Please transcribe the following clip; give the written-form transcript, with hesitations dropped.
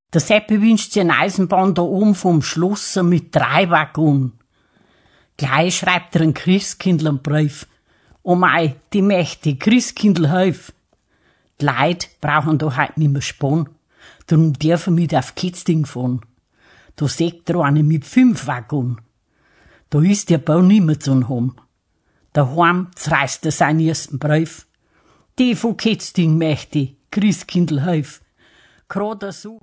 Der Seppi wünscht sich eine Eisenbahn da oben vom Schloss mit 3 Waggonen. Gleich schreibt er einen Christkindl einen Brief. Oh mei, die möchte Christkindl helfen. Die Leute brauchen da halt nicht mehr Spann. Darum dürfen wir mit auf Kitzding fahren. Da sagt er eine mit 5 Waggonen. Da ist der Bau nicht mehr zu haben. Daheim zerreißt er seinen ersten Brief. Die von Kitzding möchte Christkindl helfen. Gerade so.